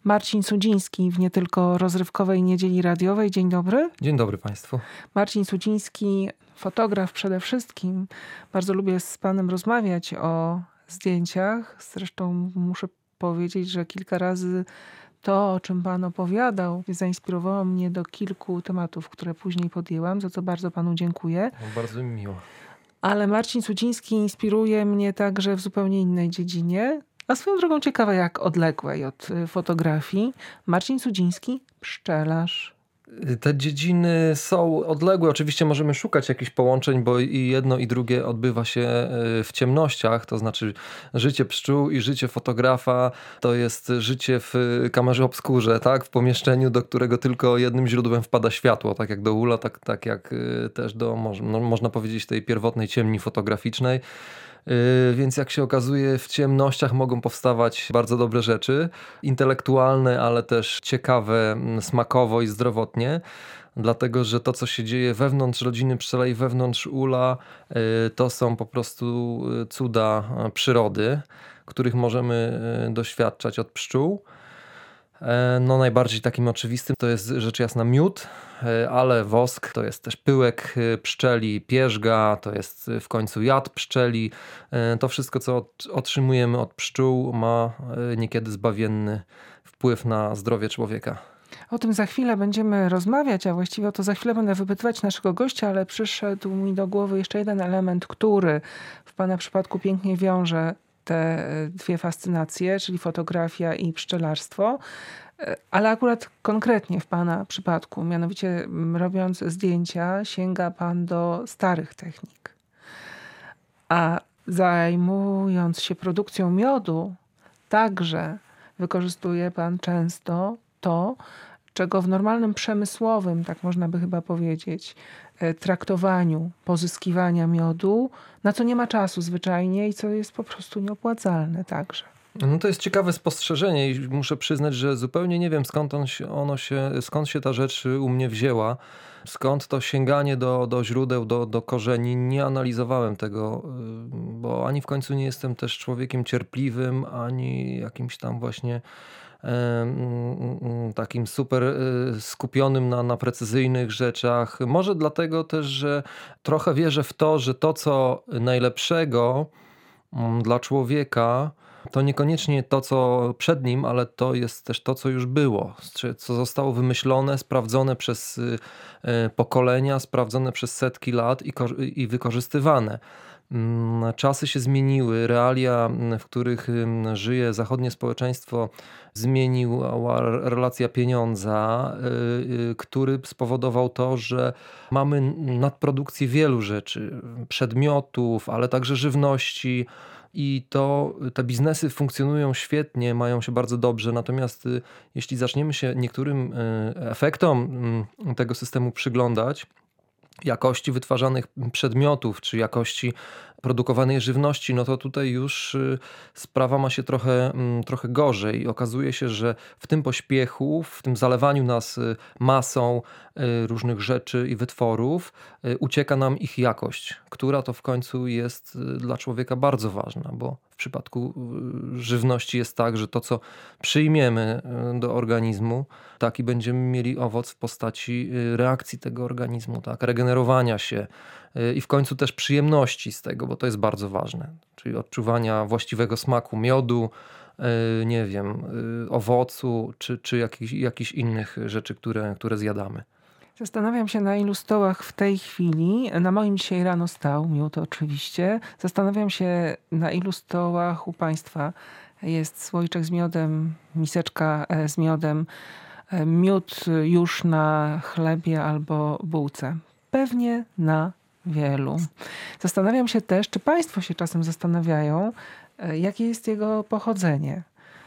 Marcin Sudziński w nie tylko rozrywkowej niedzieli radiowej. Dzień dobry. Dzień dobry Państwu. Marcin Sudziński, fotograf przede wszystkim. Bardzo lubię z panem rozmawiać o zdjęciach. Zresztą muszę powiedzieć, że kilka razy to, o czym pan opowiadał, zainspirowało mnie do kilku tematów, które później podjęłam, za co bardzo panu dziękuję. Bardzo mi miło. Ale Marcin Sudziński inspiruje mnie także w zupełnie innej dziedzinie, a swoją drogą ciekawe jak odległej od fotografii. Marcin Sudziński, pszczelarz. Te dziedziny są odległe. Oczywiście możemy szukać jakichś połączeń, bo i jedno i drugie odbywa się w ciemnościach. To znaczy życie pszczół i życie fotografa to jest życie w kamerze obskurze, tak? W pomieszczeniu, do którego tylko jednym źródłem wpada światło. Tak jak do ula, tak jak też do, można powiedzieć, tej pierwotnej ciemni fotograficznej. Więc jak się okazuje, w ciemnościach mogą powstawać bardzo dobre rzeczy, intelektualne, ale też ciekawe smakowo i zdrowotnie. Dlatego, że to, co się dzieje wewnątrz rodziny pszczelej, wewnątrz ula, to są po prostu cuda przyrody, których możemy doświadczać od pszczół. No najbardziej takim oczywistym to jest rzecz jasna miód, ale wosk to jest też pyłek pszczeli, pierzga, to jest w końcu jad pszczeli. To wszystko, co otrzymujemy od pszczół, ma niekiedy zbawienny wpływ na zdrowie człowieka. O tym za chwilę będziemy rozmawiać, a właściwie o to za chwilę będę wypytywać naszego gościa, ale przyszedł mi do głowy jeszcze jeden element, który w pana przypadku pięknie wiąże te dwie fascynacje, czyli fotografia i pszczelarstwo, ale akurat konkretnie w pana przypadku, mianowicie robiąc zdjęcia, sięga pan do starych technik. A zajmując się produkcją miodu, także wykorzystuje pan często to, czego w normalnym przemysłowym, tak można by chyba powiedzieć, traktowaniu pozyskiwania miodu, na co nie ma czasu zwyczajnie i co jest po prostu nieopłacalne także. No to jest ciekawe spostrzeżenie i muszę przyznać, że zupełnie nie wiem skąd się ta rzecz u mnie wzięła. Skąd to sięganie do źródeł, do korzeni. Nie analizowałem tego, bo ani w końcu nie jestem też człowiekiem cierpliwym, ani jakimś tam właśnie takim super skupionym na precyzyjnych rzeczach. Może dlatego też, że trochę wierzę w to, że to, co najlepszego dla człowieka, to niekoniecznie to, co przed nim, ale to jest też to, co już było, co zostało wymyślone, sprawdzone przez pokolenia, sprawdzone przez setki lat i wykorzystywane. Czasy się zmieniły, realia, w których żyje zachodnie społeczeństwo, zmieniła relacja pieniądza, który spowodował to, że mamy nadprodukcję wielu rzeczy, przedmiotów, ale także żywności. I te biznesy funkcjonują świetnie, mają się bardzo dobrze, natomiast jeśli zaczniemy się niektórym efektom tego systemu przyglądać, jakości wytwarzanych przedmiotów, czy jakości produkowanej żywności, no to tutaj już sprawa ma się trochę gorzej. Okazuje się, że w tym pośpiechu, w tym zalewaniu nas masą różnych rzeczy i wytworów, ucieka nam ich jakość, która to w końcu jest dla człowieka bardzo ważna, bo w przypadku żywności jest tak, że to, co przyjmiemy do organizmu, taki będziemy mieli owoc w postaci reakcji tego organizmu, tak, regenerowania się i w końcu też przyjemności z tego, bo to jest bardzo ważne, czyli odczuwania właściwego smaku miodu, nie wiem, owocu, czy jakichś innych rzeczy, które zjadamy. Zastanawiam się, na ilu stołach w tej chwili, na moim dzisiaj rano stał miód oczywiście, zastanawiam się, na ilu stołach u państwa jest słoiczek z miodem, miseczka z miodem, miód już na chlebie albo bułce. Pewnie na wielu. Zastanawiam się też, czy państwo się czasem zastanawiają, jakie jest jego pochodzenie,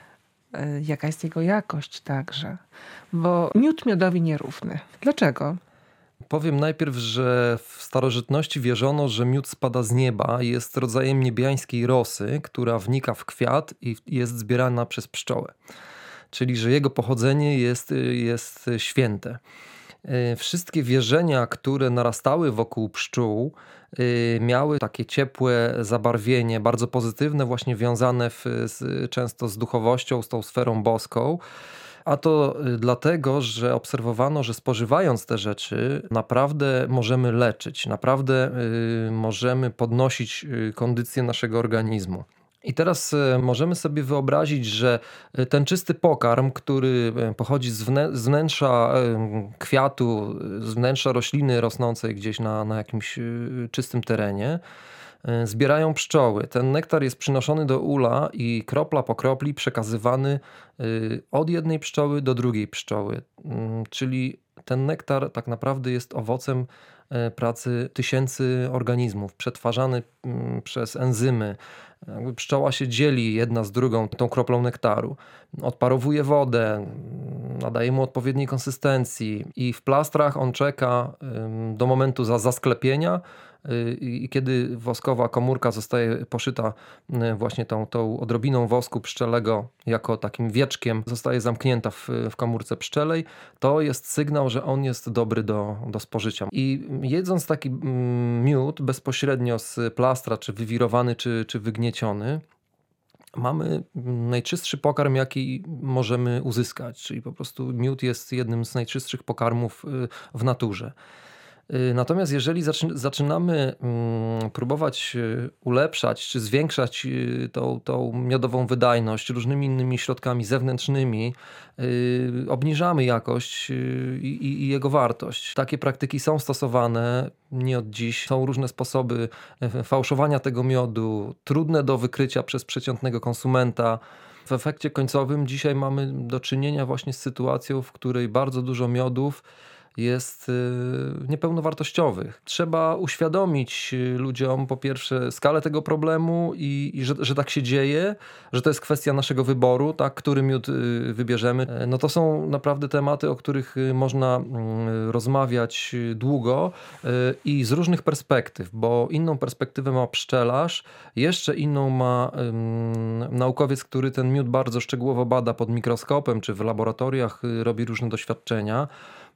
jaka jest jego jakość także. Bo miód miodowi nierówny. Dlaczego? Powiem najpierw, że w starożytności wierzono, że miód spada z nieba, jest rodzajem niebiańskiej rosy, która wnika w kwiat i jest zbierana przez pszczołę. Czyli, że jego pochodzenie jest święte. Wszystkie wierzenia, które narastały wokół pszczół, miały takie ciepłe zabarwienie, bardzo pozytywne, właśnie wiązane często z duchowością, z tą sferą boską. A to dlatego, że obserwowano, że spożywając te rzeczy naprawdę możemy leczyć, naprawdę możemy podnosić kondycję naszego organizmu. I teraz możemy sobie wyobrazić, że ten czysty pokarm, który pochodzi z wnętrza kwiatu, z wnętrza rośliny rosnącej gdzieś na jakimś czystym terenie, zbierają pszczoły. Ten nektar jest przynoszony do ula i kropla po kropli przekazywany od jednej pszczoły do drugiej pszczoły. Czyli ten nektar tak naprawdę jest owocem pracy tysięcy organizmów, przetwarzany przez enzymy. Jakby pszczoła się dzieli jedna z drugą tą kroplą nektaru. Odparowuje wodę, nadaje mu odpowiedniej konsystencji i w plastrach on czeka do momentu zasklepienia i kiedy woskowa komórka zostaje poszyta właśnie tą odrobiną wosku pszczelego jako takim wieczkiem, zostaje zamknięta w komórce pszczelej, to jest sygnał, że on jest dobry do spożycia. I jedząc taki miód bezpośrednio z plastra, czy wywirowany, czy wygnieciony, mamy najczystszy pokarm, jaki możemy uzyskać, czyli po prostu miód jest jednym z najczystszych pokarmów w naturze. Natomiast jeżeli zaczynamy próbować ulepszać czy zwiększać tą miodową wydajność różnymi innymi środkami zewnętrznymi, obniżamy jakość i jego wartość. Takie praktyki są stosowane nie od dziś. Są różne sposoby fałszowania tego miodu, trudne do wykrycia przez przeciętnego konsumenta. W efekcie końcowym dzisiaj mamy do czynienia właśnie z sytuacją, w której bardzo dużo miodów jest niepełnowartościowych. Trzeba uświadomić ludziom po pierwsze skalę tego problemu i że tak się dzieje, że to jest kwestia naszego wyboru, tak, który miód wybierzemy. No to są naprawdę tematy, o których można rozmawiać długo i z różnych perspektyw, bo inną perspektywę ma pszczelarz, jeszcze inną ma naukowiec, który ten miód bardzo szczegółowo bada pod mikroskopem, czy w laboratoriach robi różne doświadczenia.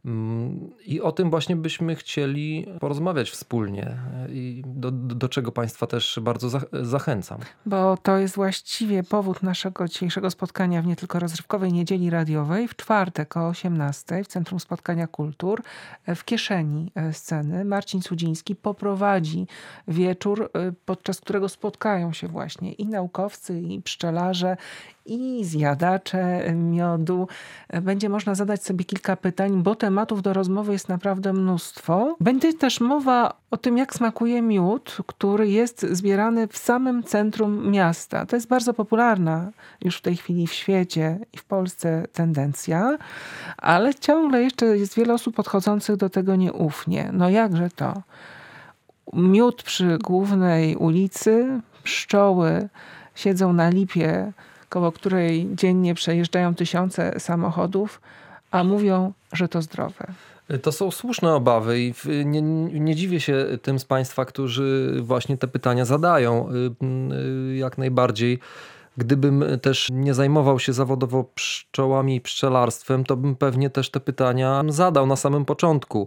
I o tym właśnie byśmy chcieli porozmawiać wspólnie i do czego Państwa też bardzo zachęcam. Bo to jest właściwie powód naszego dzisiejszego spotkania w nie tylko rozrywkowej niedzieli radiowej. W czwartek o 18:00 w Centrum Spotkania Kultur w kieszeni sceny Marcin Cudziński poprowadzi wieczór, podczas którego spotkają się właśnie i naukowcy, i pszczelarze, i zjadacze miodu. Będzie można zadać sobie kilka pytań, bo tematów do rozmowy jest naprawdę mnóstwo. Będzie też mowa o tym, jak smakuje miód, który jest zbierany w samym centrum miasta. To jest bardzo popularna już w tej chwili w świecie i w Polsce tendencja, ale ciągle jeszcze jest wiele osób podchodzących do tego nieufnie. No jakże to? Miód przy głównej ulicy, pszczoły siedzą na lipie, koło której dziennie przejeżdżają tysiące samochodów, a mówią, że to zdrowe. To są słuszne obawy i nie dziwię się tym z Państwa, którzy właśnie te pytania zadają. Jak najbardziej. Gdybym też nie zajmował się zawodowo pszczołami i pszczelarstwem, to bym pewnie też te pytania zadał na samym początku.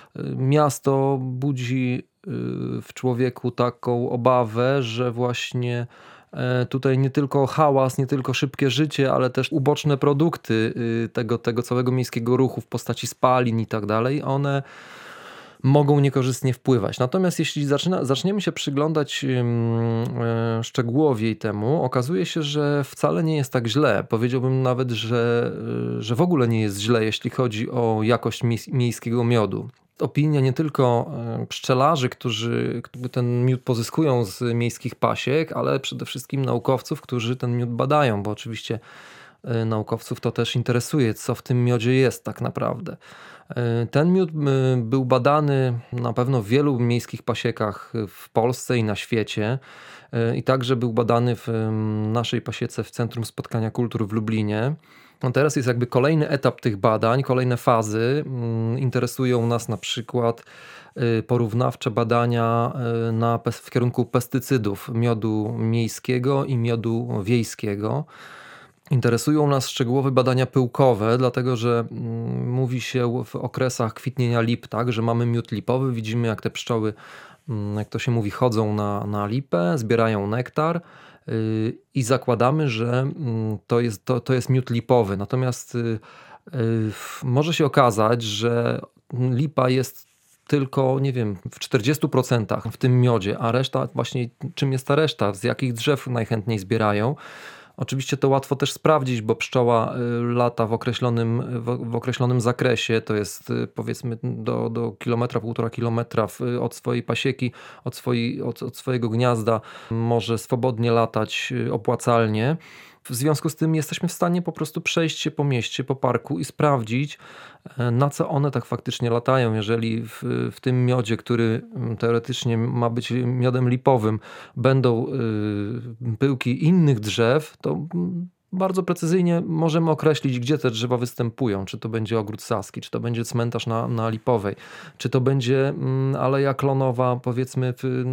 Miasto budzi w człowieku taką obawę, że właśnie tutaj nie tylko hałas, nie tylko szybkie życie, ale też uboczne produkty tego całego miejskiego ruchu w postaci spalin i tak dalej, one mogą niekorzystnie wpływać. Natomiast jeśli zaczniemy się przyglądać szczegółowiej temu, okazuje się, że wcale nie jest tak źle. Powiedziałbym nawet, że w ogóle nie jest źle, jeśli chodzi o jakość miejskiego miodu. Opinia nie tylko pszczelarzy, którzy ten miód pozyskują z miejskich pasiek, ale przede wszystkim naukowców, którzy ten miód badają, bo oczywiście naukowców to też interesuje, co w tym miodzie jest tak naprawdę. Ten miód był badany na pewno w wielu miejskich pasiekach w Polsce i na świecie i także był badany w naszej pasiece w Centrum Spotkania Kultur w Lublinie. No teraz jest jakby kolejny etap tych badań, kolejne fazy. Interesują nas na przykład porównawcze badania w kierunku pestycydów miodu miejskiego i miodu wiejskiego. Interesują nas szczegółowe badania pyłkowe, dlatego że mówi się w okresach kwitnienia lip, tak, że mamy miód lipowy, widzimy jak te pszczoły jak to się mówi, chodzą na lipę, zbierają nektar i zakładamy, że to jest miód lipowy. Natomiast może się okazać, że lipa jest tylko, nie wiem, w 40% w tym miodzie, a reszta właśnie, czym jest ta reszta, z jakich drzew najchętniej zbierają. Oczywiście to łatwo też sprawdzić, bo pszczoła lata w określonym zakresie, to jest powiedzmy do kilometra, 1,5 kilometra od swojej pasieki, od swojego gniazda, może swobodnie latać opłacalnie. W związku z tym jesteśmy w stanie po prostu przejść się po mieście, po parku i sprawdzić, na co one tak faktycznie latają. Jeżeli w tym miodzie, który teoretycznie ma być miodem lipowym, będą pyłki innych drzew, to bardzo precyzyjnie możemy określić, gdzie te drzewa występują. Czy to będzie ogród saski, czy to będzie cmentarz na Lipowej, czy to będzie Aleja Klonowa, powiedzmy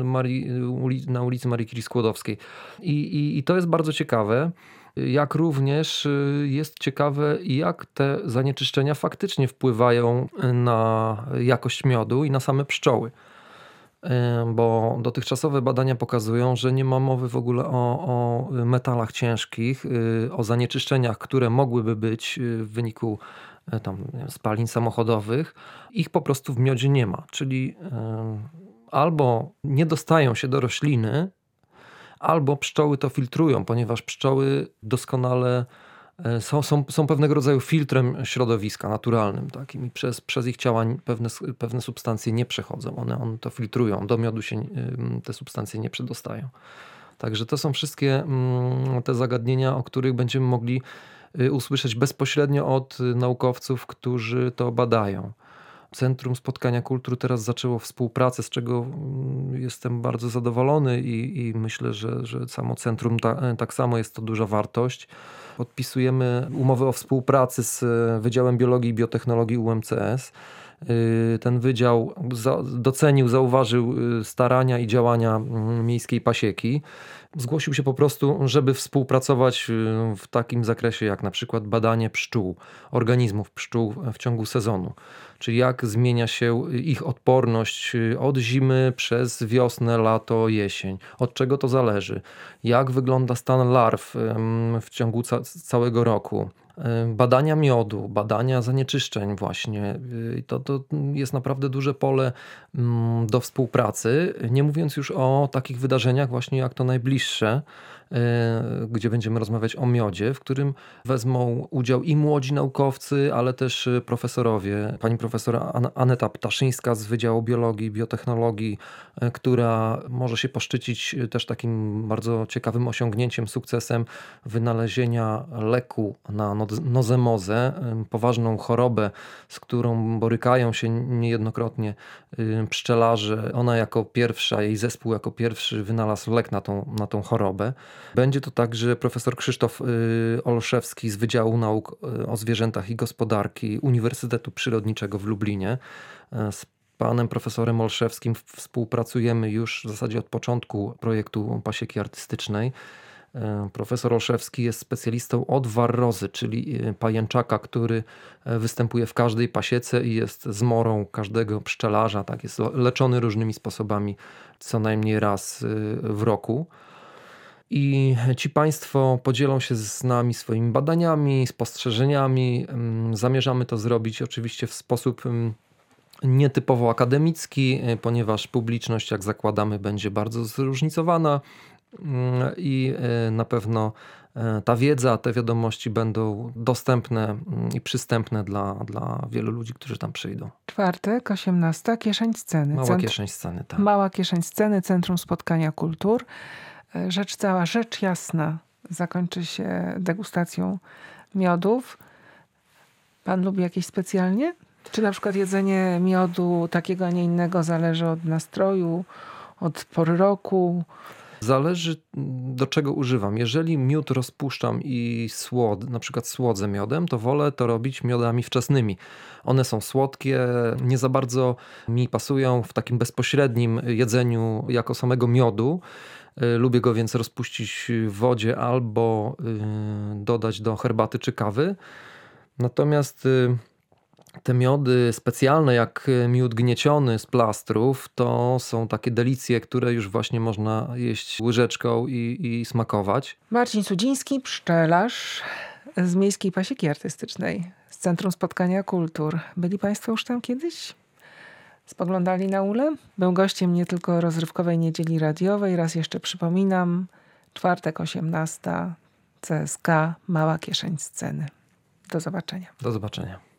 na ulicy Marii Curie Skłodowskiej. I to jest bardzo ciekawe. Jak również jest ciekawe, jak te zanieczyszczenia faktycznie wpływają na jakość miodu i na same pszczoły. Bo dotychczasowe badania pokazują, że nie ma mowy w ogóle o metalach ciężkich, o zanieczyszczeniach, które mogłyby być w wyniku spalin samochodowych. Ich po prostu w miodzie nie ma. Czyli albo nie dostają się do rośliny, albo pszczoły to filtrują, ponieważ pszczoły doskonale są pewnego rodzaju filtrem środowiska naturalnym. Takim. I przez ich ciała pewne substancje nie przechodzą. One to filtrują. Do miodu się te substancje nie przedostają. Także to są wszystkie te zagadnienia, o których będziemy mogli usłyszeć bezpośrednio od naukowców, którzy to badają. Centrum Spotkania Kultur teraz zaczęło współpracę, z czego jestem bardzo zadowolony i myślę, że samo centrum tak samo jest to duża wartość. Podpisujemy umowę o współpracy z Wydziałem Biologii i Biotechnologii UMCS. Ten wydział docenił, zauważył starania i działania miejskiej pasieki. Zgłosił się po prostu, żeby współpracować w takim zakresie jak na przykład badanie pszczół, organizmów pszczół w ciągu sezonu. Czyli jak zmienia się ich odporność od zimy przez wiosnę, lato, jesień. Od czego to zależy? Jak wygląda stan larw w ciągu całego roku? Badania miodu, badania zanieczyszczeń właśnie. To jest naprawdę duże pole do współpracy, nie mówiąc już o takich wydarzeniach właśnie jak to najbliższe, gdzie będziemy rozmawiać o miodzie, w którym wezmą udział i młodzi naukowcy, ale też profesorowie. Pani profesor Aneta Ptaszyńska z Wydziału Biologii i Biotechnologii, która może się poszczycić też takim bardzo ciekawym osiągnięciem, sukcesem wynalezienia leku na nozemozę, poważną chorobę, z którą borykają się niejednokrotnie pszczelarze. Ona jako pierwsza, jej zespół jako pierwszy wynalazł lek na tą chorobę. Będzie to także profesor Krzysztof Olszewski z Wydziału Nauk o Zwierzętach i Gospodarki Uniwersytetu Przyrodniczego w Lublinie. Z panem profesorem Olszewskim współpracujemy już w zasadzie od początku projektu pasieki artystycznej. Profesor Olszewski jest specjalistą od warrozy, czyli pajęczaka, który występuje w każdej pasiece i jest zmorą każdego pszczelarza. Tak, jest leczony różnymi sposobami co najmniej raz w roku. I ci państwo podzielą się z nami swoimi badaniami, spostrzeżeniami. Zamierzamy to zrobić oczywiście w sposób nietypowo akademicki, ponieważ publiczność, jak zakładamy, będzie bardzo zróżnicowana i na pewno ta wiedza, te wiadomości będą dostępne i przystępne dla wielu ludzi, którzy tam przyjdą. Czwartek, 18, Kieszeń Sceny. Mała kieszeń sceny, tak. Mała kieszeń sceny, Centrum Spotkania Kultur. Rzecz jasna zakończy się degustacją miodów. Pan lubi jakieś specjalnie? Czy na przykład jedzenie miodu takiego, a nie innego zależy od nastroju, od pory roku? Zależy, do czego używam. Jeżeli miód rozpuszczam i na przykład słodzę miodem, to wolę to robić miodami wczesnymi. One są słodkie, nie za bardzo mi pasują w takim bezpośrednim jedzeniu jako samego miodu. Lubię go więc rozpuścić w wodzie albo dodać do herbaty czy kawy. Natomiast te miody specjalne, jak miód gnieciony z plastrów, to są takie delicje, które już właśnie można jeść łyżeczką i smakować. Marcin Sudziński, pszczelarz z Miejskiej Pasieki Artystycznej, z Centrum Spotkania Kultur. Byli Państwo już tam kiedyś? Spoglądali na ulę? Był gościem nie tylko rozrywkowej niedzieli radiowej. Raz jeszcze przypominam, czwartek 18, CSK, Mała Kieszeń Sceny. Do zobaczenia. Do zobaczenia.